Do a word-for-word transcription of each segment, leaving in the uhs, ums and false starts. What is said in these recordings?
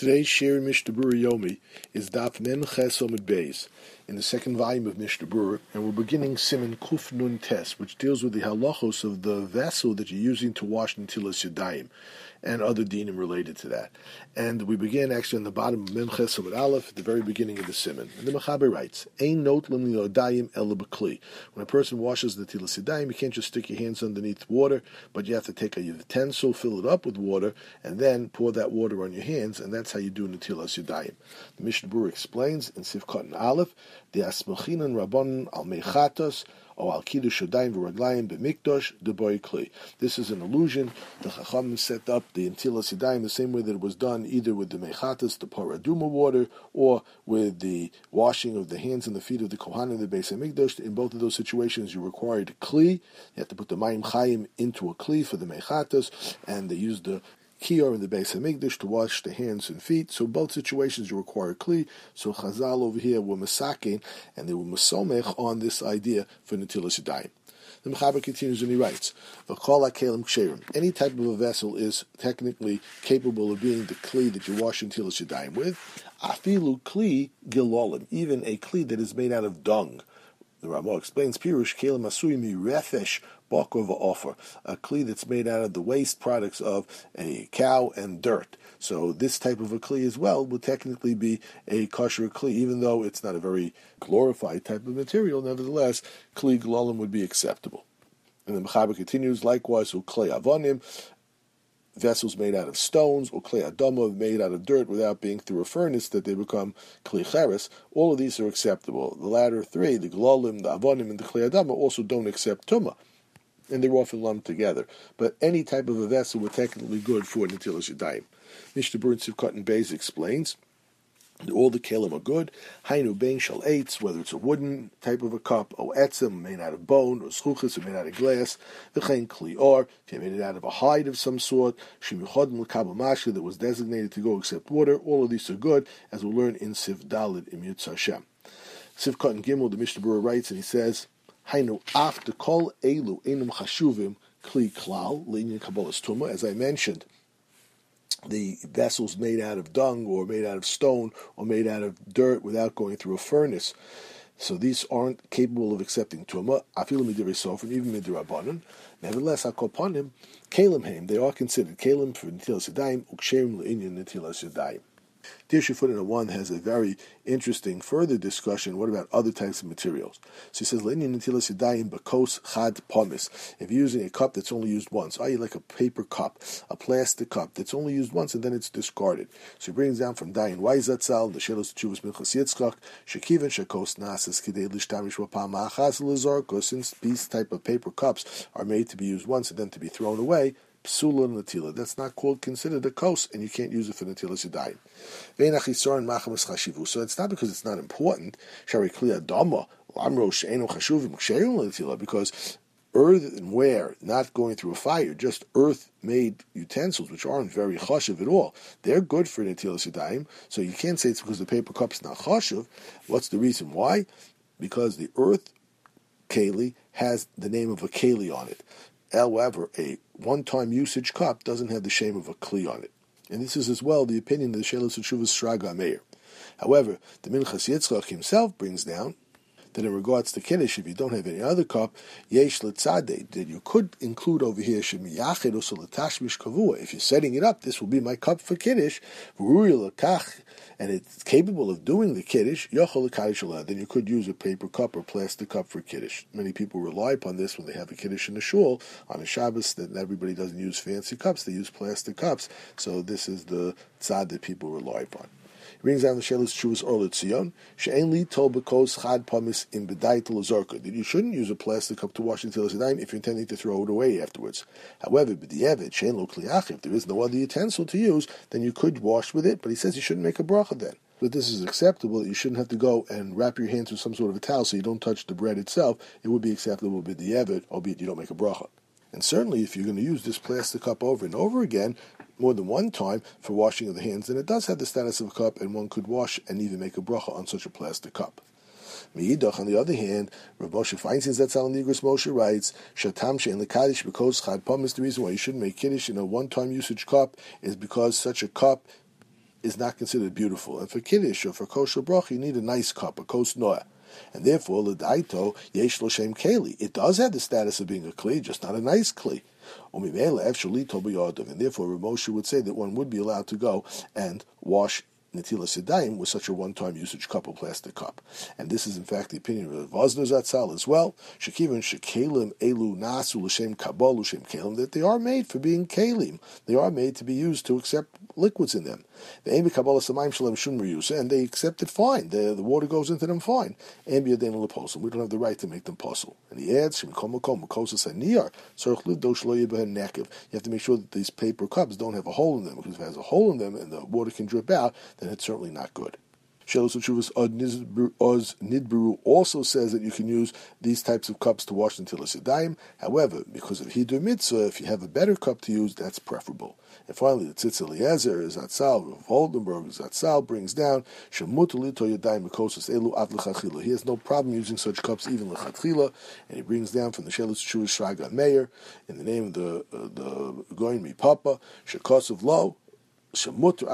Today's Shir Mishnah Berurah Yomi is Daf Nen Ches Omid Beis in the second volume of Mishnah Berurah, and we're beginning Siman Kuf Nun Tes, which deals with the halachos of the vessel that you're using to wash Netilas Yadayim and other dinim related to that. And we begin actually on the bottom of Mem Ches Omid Aleph, at the very beginning of the Siman. And the Mechaber writes, Ein not lim yodayim ela b'kli. When a person washes the Netilas Yadayim, you can't just stick your hands underneath water, but you have to take a utensil, fill it up with water, and then pour that water on your hands, and that's how you do Netilas Yadayim. The Mishnah Berurah explains in Sivkot and Aleph, the Asmachinan Rabbanon al Mechatos, or al Kiddush Yadayim v'Raglayim b'Mikdosh deboy kli. This is an allusion. The Chachamim set up the Netilas Yadayim the same way that it was done, either with the Mechatos, the Paraduma water, or with the washing of the hands and the feet of the Kohanim in the Beis Hamikdash. In both of those situations, you required kli. You have to put the Mayim Chayim into a kli for the Mechatos, and they used the Kior in the Beis Hamikdash to wash the hands and feet. So both situations you require kli. So Chazal over here were masakin, and they were masomech on this idea for Netilas Yadayim. The Mechaber continues and he writes, "V'kol hakelim ksherim." Any type of a vessel is technically capable of being the kli that you wash Netilas Yadayim with. Afilu kli gilolim, even a kli that is made out of dung. The Ramah explains, Pirush kelim asui mi refesh bakor va'ofer, a kli that's made out of the waste products of a cow and dirt. So this type of a kli as well would technically be a kosher kli, even though it's not a very glorified type of material. Nevertheless, kli glolim would be acceptable. And the Mechaber continues, likewise, uklei avonim, vessels made out of stones, or klei adama, made out of dirt without being through a furnace that they become klei cheres. All of these are acceptable. The latter three, the glolim, the avonim, and the klei adama, also don't accept tumah, and they're often lumped together. But any type of a vessel were technically good for Netilas Yadayim. Mishnah Berurah Sivkot and Beis explains that all the kelim are good. Hainu bein shal eitz, whether it's a wooden type of a cup, or etzem, made out of bone, or schuchas, made out of glass. V'chein kli or, if you made it out of a hide of some sort, shemichodem l'kabel mashka, that was designated to go accept water. All of these are good, as we'll learn in Siv Daled im Yitz Hashem. Sivkot and Gimel, the Mishnah Berurah writes, and he says, Hainu after kol elu enum chashuvim kli klal l'inyan kabbalas tumah. As I mentioned, the vessels made out of dung or made out of stone or made out of dirt without going through a furnace, so these aren't capable of accepting tumah. Afilu midirei sofrim, even midirabbanon. Nevertheless, akoponim kelim heim, they are considered kelim for Netilas Yadayim uksherim l'inyan Netilas Yadayim. Dirshu Footnote one has a very interesting further discussion. What about other types of materials? So he says, "L'inyan Netilas Yadayim bakos chad pomis." If you're using a cup that's only used once, i.e., like a paper cup, a plastic cup that's only used once and then it's discarded. So he brings down from Dayan Weizatzal, the Shelos Tshuvos Minchas Yitzchak, Shekiven Shekos Nasas Kidei Lishtamish V'Pam Ha'achas L'Zorko. Since these type of paper cups are made to be used once and then to be thrown away, psula netila, that's not called considered a kos, and you can't use it for Netilas Yadayim. So it's not because it's not important. Because earthenware, not going through a fire, just earth-made utensils, which aren't very chashuv at all, they're good for Netilas Yadayim. So you can't say it's because the paper cup's not chashuv. What's the reason why? Because the earth keli has the name of a keli on it. However, a one-time usage cup doesn't have the shame of a kli on it. And this is as well the opinion of the Shelos Tshuvos Shraga Meir. However, the Minchas Yitzchak himself brings down that in regards to Kiddush, if you don't have any other cup, yesh letzadeh, that you could include over here, shemiyached oso letashmish kavua. If you're setting it up, this will be my cup for Kiddush, v'rui lekach, and it's capable of doing the Kiddush, yochel lekadish aleh, then you could use a paper cup or plastic cup for Kiddush. Many people rely upon this when they have a Kiddush in the shul, on a Shabbos, that everybody doesn't use fancy cups, they use plastic cups, so this is the tzad that people rely upon. Brings down the Shelos Tshuvos Or L'Tzion, she'en li tol b'kos chad pomis in b'dai l'zorka, that you shouldn't use a plastic cup to wash Netilas Yadayim if you're intending to throw it away afterwards. However, b'di'evet she'en lo kli ach, if there is no other utensil to use, then you could wash with it, but he says you shouldn't make a bracha then. But this is acceptable. You shouldn't have to go and wrap your hands with some sort of a towel so you don't touch the bread itself. It would be acceptable b'di'evet, albeit you don't make a bracha. And certainly if you're going to use this plastic cup over and over again, more than one time for washing of the hands, then it does have the status of a cup, and one could wash and even make a bracha on such a plastic cup. Meidach, on the other hand, Rav Moshe Feinstein Zatzal Nigros Moshe writes, Shatam she'en lekadish because chad pomis, the reason why you shouldn't make kiddush in a one-time usage cup is because such a cup is not considered beautiful. And for Kiddush or for kosher bracha, you need a nice cup, a kos noah. And therefore, l'daito yesh lo shem keli. It does have the status of being a kli, just not a nice kli. And therefore, Rav Moshe would say that one would be allowed to go and wash Netilas Yadayim with such a one-time usage cup, a plastic cup. And this is in fact the opinion of Vosner Zatzal as well, Shekivan Shekelim Elu Nasu L'Shem Kabal L'Shem Kelim, that they are made for being Kelim. They are made to be used to accept liquids in them. The Emi Kabbalah Samayim Shalem Shum Riyusa, and they accept it fine. The, the water goes into them fine. Emi Yadenu L'Posel. We don't have the right to make them posel. And he adds, Shem Kom Makom Makosas Aniyar Tzarich Lidosh Lo Yibehen Nekev. You have to make sure that these paper cups don't have a hole in them, because if it has a hole in them and the water can drip out, then it's certainly not good. Shelos Utshuvas Oz Nidberu also says that you can use these types of cups to wash Netilas Yadayim. However, because of Hidur Mitzvah, if you have a better cup to use, that's preferable. And finally, the Tzitz Eliezer, Zatzal, Rav Oldenburg, Zatzal brings down, Shemutu Lito Yadayim Mekosas Elu Ad L'Chachila. He has no problem using such cups even L'Chachila, and he brings down from the Shelos Utshuvas Shraga Meir, in the name of the uh, the Goyin Mi Papa, Shekosov Lo, he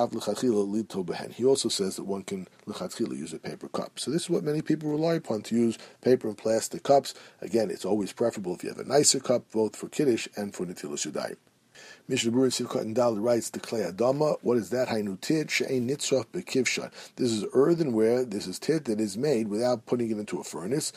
also says that one can lechatchila use a paper cup. So this is what many people rely upon, to use paper and plastic cups. Again, it's always preferable if you have a nicer cup, both for Kiddush and for Netilas Yadayim. Mishnah Berurah Sivkot and Dal writes the Klei Adama. What is that? Hainu tit she'ein nitzrach bekivshan. This is earthenware. This is tit that is made without putting it into a furnace.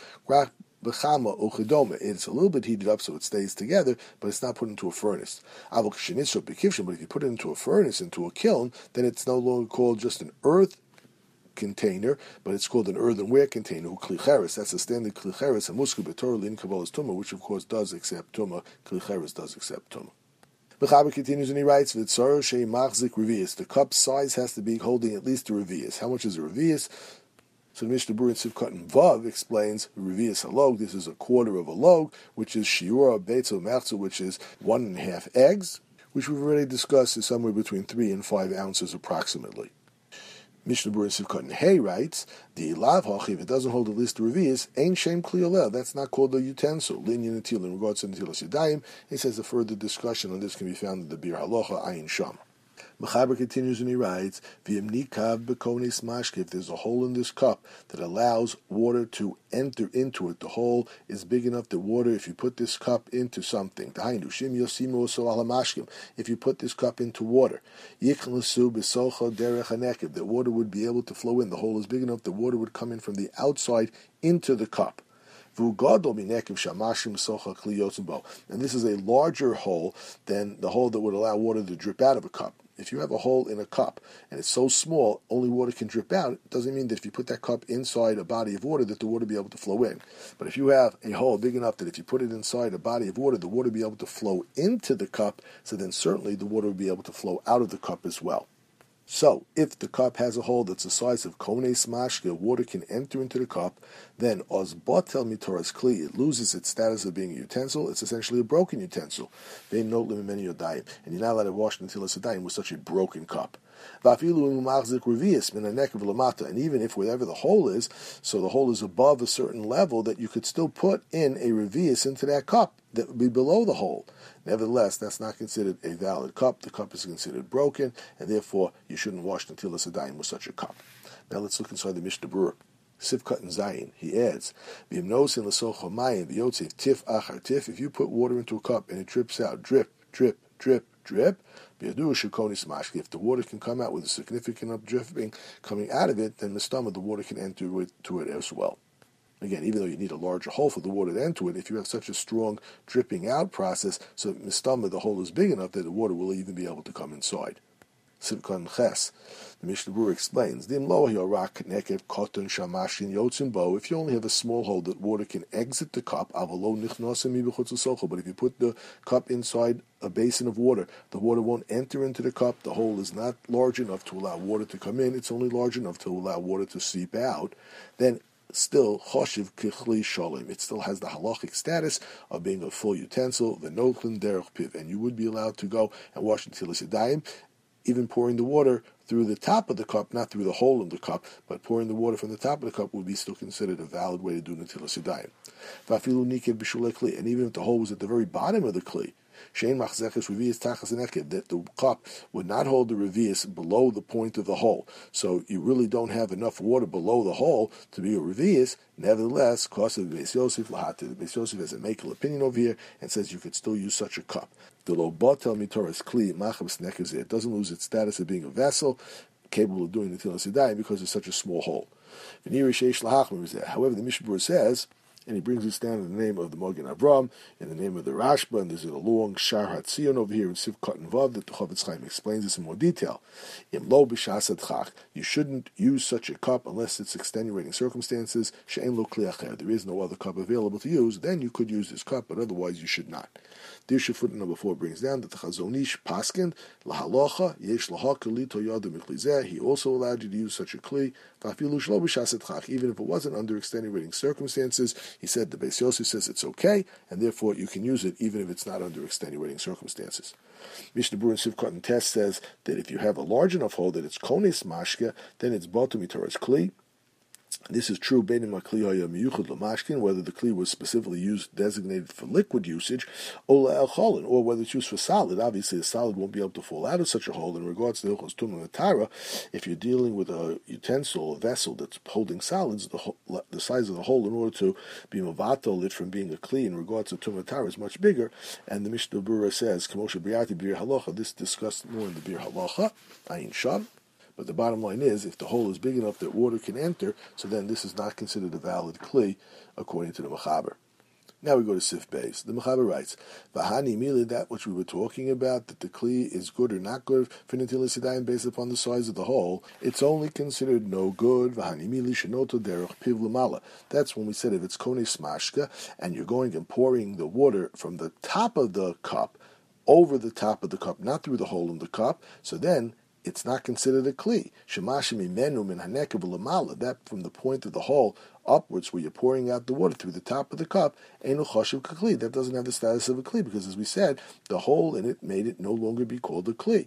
It's a little bit heated up so it stays together, but it's not put into a furnace. But if you put it into a furnace, into a kiln, then it's no longer called just an earth container, but it's called an earthenware container. Klicheres, that's a standard klicheres, a musku betorah lin kabbalas tumah, which of course does accept tumah. Klicheres does accept tumah. Mechaber continues and he writes, "V'tzar shei machzik revius." The cup size has to be holding at least a revius. How much is a revius? So Mishnah Berurah Sivkot and Vav explains revius halog. This is a quarter of a log, which is shiura beitzo machzor, which is one and a half eggs, which we've already discussed is somewhere between three and five ounces approximately. Mishnah Berurah Sivkot and Hay writes, the lav hach, if it doesn't hold at least a revius, ain't shem kli olel. That's not called a utensil. Linyan Natil in regards to Netilas Yadayim. He says a further discussion on this can be found in the Bir Halacha Ayin Sham. Mechaber continues and he writes, "V'imnikav bekonis mashke." If there's a hole in this cup that allows water to enter into it, the hole is big enough that water, if you put this cup into something, if you put this cup into water, that water would be able to flow in. The hole is big enough that water would come in from the outside into the cup. And this is a larger hole than the hole that would allow water to drip out of a cup. If you have a hole in a cup and it's so small, only water can drip out, it doesn't mean that if you put that cup inside a body of water that the water will be able to flow in. But if you have a hole big enough that if you put it inside a body of water, the water will be able to flow into the cup, so then certainly the water will be able to flow out of the cup as well. So, if the cup has a hole that's the size of kones mashke, water can enter into the cup, then oz botel mitoras kli, it loses its status of being a utensil. It's essentially a broken utensil. Vein not limimeni yodayim, and you're not allowed to wash Netilas Yadayim with such a broken cup. And even if wherever the hole is, so the hole is above a certain level, that you could still put in a revius into that cup that would be below the hole. Nevertheless, that's not considered a valid cup. The cup is considered broken, and therefore you shouldn't wash Netilas Yadayim with such a cup. Now let's look inside the Mishnah Berurah. Sivkot and Zayin, he adds, if you put water into a cup and it drips out, drip, drip, drip, drip, if the water can come out with a significant enough dripping coming out of it, then mistama, the water can enter to it as well. Again, even though you need a larger hole for the water to enter it, if you have such a strong dripping out process, so mistama, the hole is big enough that the water will even be able to come inside. Sivkot Ches, the Mishnah Berurah explains, if you only have a small hole that water can exit the cup, but if you put the cup inside a basin of water, the water won't enter into the cup, the hole is not large enough to allow water to come in, it's only large enough to allow water to seep out, then still choshev kichli shalom. It still has the halachic status of being a full utensil, the notlin derech piv, and you would be allowed to go and wash Netilas Yadayim, even pouring the water through the top of the cup, not through the hole in the cup, but pouring the water from the top of the cup would be still considered a valid way to do Netilas Yadayim. And even if the hole was at the very bottom of the kli, Shein machzechus revius tachas nekev, that the cup would not hold the revius below the point of the hole. So you really don't have enough water below the hole to be a revius. Nevertheless, cost of Beis Yosef lahati. The Beis Yosef has a makel opinion over here and says you could still use such a cup. The lo batel mitoras kli machabs nekev, it doesn't lose its status of being a vessel capable of doing the Tilas Yadayim because it's such a small hole. However, the Mishnah Berurah says, and he brings this down in the name of the Magen Avram, in the name of the Rashba, and there's a long Shar HaTzion over here in Sivkot and Vav that the Chofetz Chaim explains this in more detail. Im lo b'shas chach, you shouldn't use such a cup unless it's extenuating circumstances. She'en lo kli acher, there is no other cup available to use. Then you could use this cup, but otherwise you should not. The issue footnote number four brings down that the Chazon Ish paskin lahalocha yesh lahaka lito yadu miklizeh. He also allowed you to use such a kli, v'afilu shlo b'shas chach, even if it wasn't under extenuating circumstances. He said the Beis Yosef says it's okay, and therefore you can use it even if it's not under extenuating circumstances. Mishnah Berurah in Sivkot and Tes says that if you have a large enough hole that it's konis mashke, then it's batum mitoras kli. This is true whether the kli was specifically used, designated for liquid usage, or whether it's used for solid. Obviously, a solid won't be able to fall out of such a hole. In regards to the Hilchos Tumah Matara, if you're dealing with a utensil, a vessel that's holding solids, the, ho- the size of the hole in order to be mavatal it from being a kli in regards to Tumah Matara is much bigger. And the Mishnah Berurah says, Kamosha Briati Bir Halacha, this is discussed more in the Bir Halacha, Ayin Sham. But the bottom line is, if the hole is big enough that water can enter, so then this is not considered a valid kli, according to the Mechaber. Now we go to Sif Beis. The Mechaber writes, V'hani mili, that which we were talking about, that the kli is good or not good for Netilas Yadayim based upon the size of the hole, it's only considered no good. V'hani mili shenoto derech piv l'mala. That's when we said if it's konis mashka, and you're going and pouring the water from the top of the cup over the top of the cup, not through the hole in the cup, so then it's not considered a kli. Shemashim imenu min hanekev l'mala. That from the point of the hole upwards, where you're pouring out the water through the top of the cup, enu chashuv kli. That doesn't have the status of a kli because, as we said, the hole in it made it no longer be called a kli.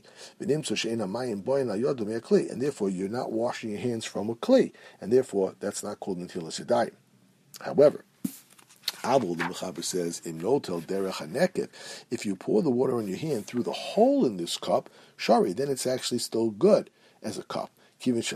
And therefore, you're not washing your hands from a kli, and therefore, that's not called netilas yadayim. However, Abel, the Mechaber says, Im notel derech hanekev, if you pour the water on your hand through the hole in this cup, shari, then it's actually still good as a cup. Because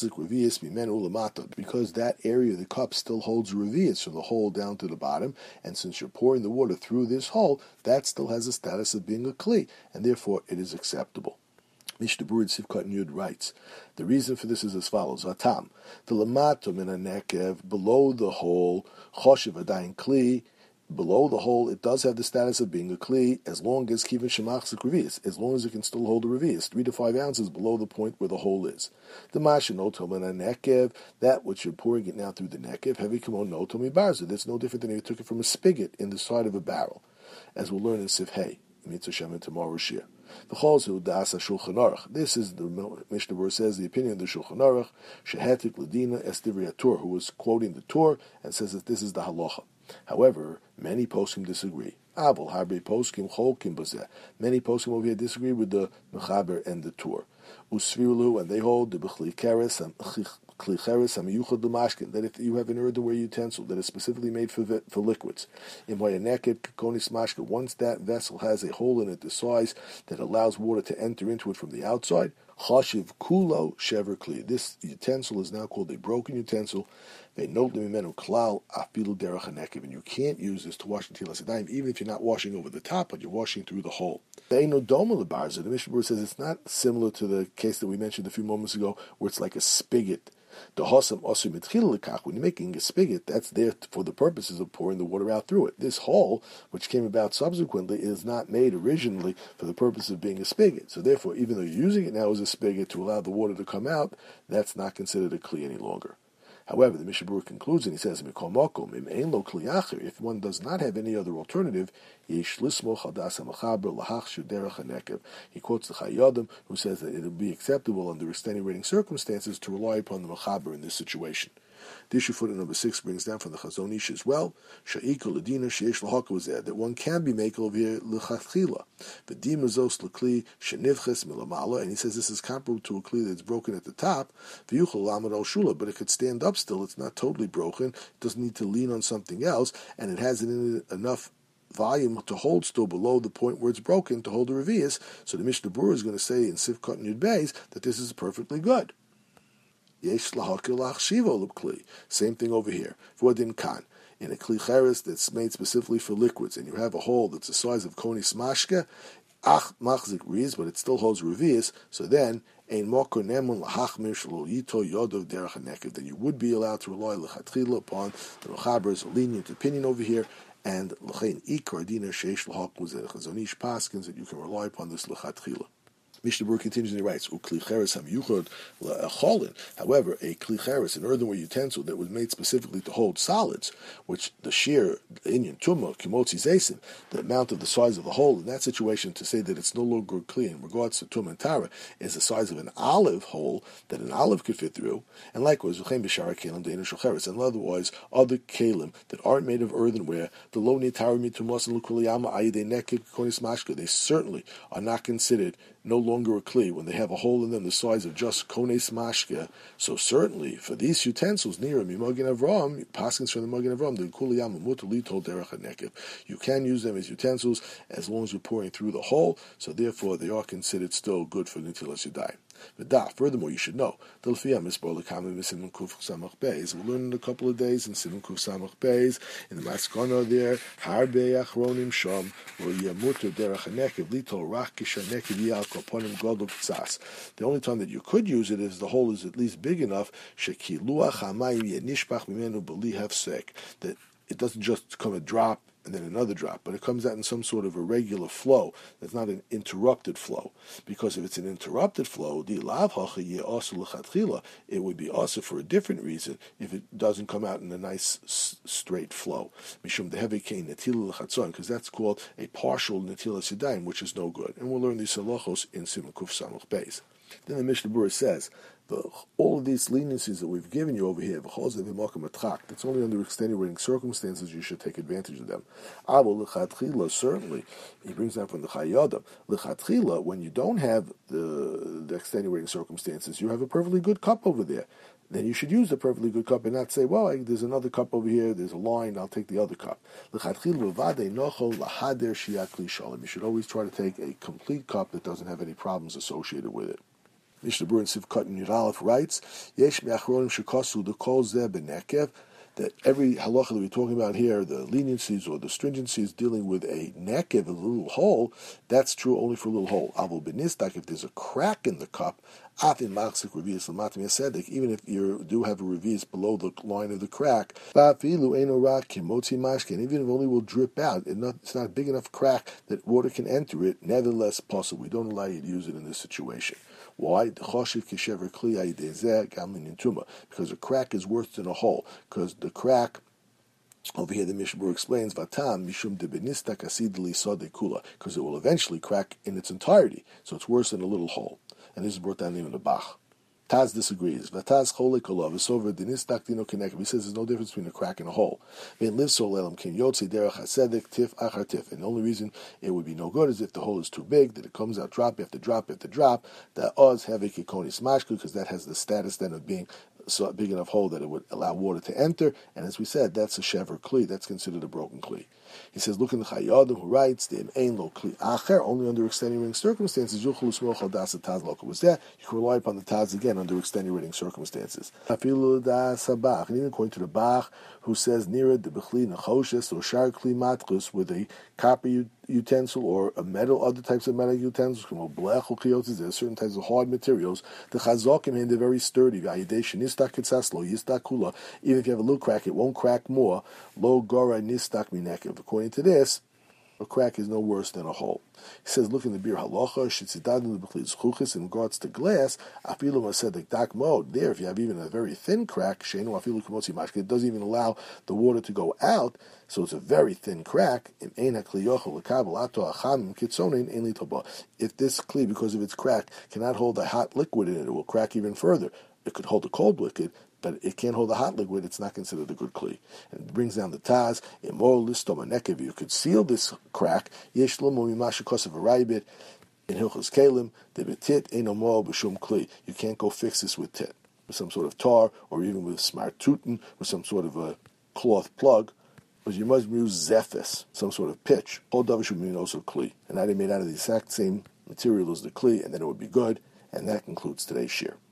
that area of the cup still holds revius from the hole down to the bottom, and since you're pouring the water through this hole, that still has the status of being a kli, and therefore it is acceptable. Mishnah Berurah Sivkot Yud writes, the reason for this is as follows: Atam, the lamato min hanekev, below the hole, choshev adayin kli, below the hole, it does have the status of being a kli as long as kivin shemachzik revius, as long as it can still hold a revius, three to five ounces below the point where the hole is. The masha noto min hanekev, that which you're pouring it now through the nekev, heavy kamon noto mi barza. That's no different than if you took it from a spigot in the side of a barrel, as we'll learn in Sif Hey, Mitzvah Shem and tomorrow's Shir. This is the Mishnah Berurah says the opinion of the Shulchan Aruch, Shehetik Ladina Estivri Tur, who was quoting the Tur and says that this is the halacha. However, many poskim disagree. Abel Harbe poskim Cholkim Bazeh. Many poskim over here disagree with the Mechaber and the Tur. Usvirlu, and they hold the Bechli Keres and that if you have an earthenware utensil that is specifically made for for liquids, once that vessel has a hole in it the size that allows water to enter into it from the outside, chashiv kulo shever kli. This utensil is now called a broken utensil. And you can't use this to wash netilas yadayim, even if you're not washing over the top, but you're washing through the hole. The Mishnah Berurah says it's not similar to the case that we mentioned a few moments ago, where it's like a spigot. The hosam osu mitchil lekach. When you're making a spigot, that's there for the purposes of pouring the water out through it. This hole, which came about subsequently, is not made originally for the purpose of being a spigot. So therefore, even though you're using it now as a spigot to allow the water to come out, that's not considered a kli any longer. However, the Mishnah Berurah concludes and he says, if one does not have any other alternative, he quotes the Chayyim, who says that it will be acceptable under extenuating circumstances to rely upon the Mechaber in this situation. The issue footnote number six brings down from the Chazon Ish as well, Sha'ika Ladina Sheish L'Haka was there, that one can be makel over here L'Chachila. V'dim Azos L'Kli Shenivches Milamala, and he says this is comparable to a Kli that's broken at the top, V'yuchel Lamad Al Shula, but it could stand up still, it's not totally broken, it doesn't need to lean on something else, and it has in it enough volume to hold still below the point where it's broken to hold the revius. So the Mishnah Berurah is going to say in Sivkot and Yud Beis that this is perfectly good. Yesh lahakil lachshivo l'kli. Same thing over here. V'odin kan. In a kli cheres that's made specifically for liquids, and you have a hole that's the size of konis mashke, ach machzik riz, but it still holds revius, so then ein mokor nemun lahachmir shelo yito yodov derech hanekev. Then you would be allowed to rely lechatchila upon the Mechaber's lenient opinion over here, and l'chein ikar dina sheish lahakmu zeh chazonish paskins that you can rely upon this lechatchila. Mishnah Berurah continues and he writes, "Ukli cheres hamyuchad la'acholin." However, a kli cheres, an earthenware utensil that was made specifically to hold solids, which the sheer inyan tumah kimotzi zaysim, the amount of the size of the hole in that situation, to say that it's no longer kli in regards to tumah and tara, is the size of an olive hole that an olive could fit through, and likewise v'chein b'shara kelim deinu shel cheres, and otherwise other kelim that aren't made of earthenware, the lo nitara mitumos and lukuliyama ayidei nekik konis mashka, they certainly are not considered no longer a kli when they have a hole in them the size of just kones mashke. So certainly for these utensils, near Mimogen Avram, paskins from the Mogen Avram, the kuliyam mutar litol derech hanekev. You can use them as utensils as long as you're pouring through the hole. So therefore, they are considered still good for netilas yadayim. But furthermore, you should know, we'll learn in a couple of days in Siman Kuf Samach Beis, in the Maskana there, Harbe Achronim Shom, where Yamutu Derech Hanekev, Litol Rach Kishanekev Yal Koponim Godol Tzas. The only time that you could use it is the hole is at least big enough, Shekiluach Hamayim Yenishbach Mimenu Beli Hefsek, that it doesn't just come a drop and then another drop, but it comes out in some sort of a regular flow. That's not an interrupted flow. Because if it's an interrupted flow, it would be also for a different reason if it doesn't come out in a nice straight flow. Because that's called a partial netilas yadayim, which is no good. And we'll learn these halachos in Siman Kuf Samach Beis. Then the Mishnah Berurah says, The, all of these leniencies that we've given you over here, that's only under extenuating circumstances you should take advantage of them. Certainly, he brings that from the Chayyada. When you don't have the, the extenuating circumstances, you have a perfectly good cup over there. Then you should use the perfectly good cup and not say, well, I, there's another cup over here, there's a line, I'll take the other cup. You should always try to take a complete cup that doesn't have any problems associated with it. Mishnah Berurah in Sivkot and Yud Aleph writes, Yesh me'achronim shekasu dekol zeh benekev, that every halacha that we're talking about here, the leniencies or the stringencies dealing with a nekev, a little hole, that's true only for a little hole. Avol benistak, if there's a crack in the cup, afin machzik revius l'matim yasedek, even if you do have a revius below the line of the crack, va'afilu eino rak kimotzi mashken, even if it only will drip out, it's not, it's not a big enough crack that water can enter it, nevertheless possible. We don't allow you to use it in this situation. Why? Because a crack is worse than a hole. Because the crack, over here the Mishnah Berurah explains, Vatam mishum debenista kasidli sadekula, because it will eventually crack in its entirety. So it's worse than a little hole. And this is brought down even the Bach. Taz disagrees. Vataz chole kolov is over dinistak dino kenekov. He says there's no difference between a crack and a hole. Vein liv so lelam kim yotzi derech hasedek tif achar tif. And the only reason it would be no good is if the hole is too big, that it comes out drop after drop after drop. That oz have a kikonis mashku, because that has the status then of being so big enough hole that it would allow water to enter. And as we said, that's a shever kli. That's considered a broken kli. He says, look in the Chayyada who writes, the ein lo kli acher, only under extenuating circumstances, you can rely upon the Taz again under extenuating circumstances. And even according to the Bach, who says, near the bechli nechoshes or shar kli matchus, with a copper utensil or a metal, other types of metal utensils, there are certain types of hard materials. The chazokim in they're very sturdy. Even if you have a little crack, it won't crack more. Lo gora nistak minekev. According to this, a crack is no worse than a hole. He says, look in the Bir Halacha, Shitzidadin B'chli Zchuchis, in regards to glass, Afilu Masedek Dak Mode, there, if you have even a very thin crack, Sheinu Afilu Kamotzi Mashke, it doesn't even allow the water to go out, so it's a very thin crack. If this Kli, because of its crack, cannot hold a hot liquid in it, it will crack even further. It could hold a cold liquid, but it can't hold a hot liquid, it's not considered a good kli. And it brings down the Taz, if you could seal this crack, yesh lomo mimashakosav araybit, in Hilchos Kalim, the betit eno mo b'shum kli. You can't go fix this with tit, with some sort of tar, or even with smart tutin, with some sort of a cloth plug. was you must use zephys, some sort of pitch. All davar should be also kli, and that is made out of the exact same material as the kli, and then it would be good. And that concludes today's shir.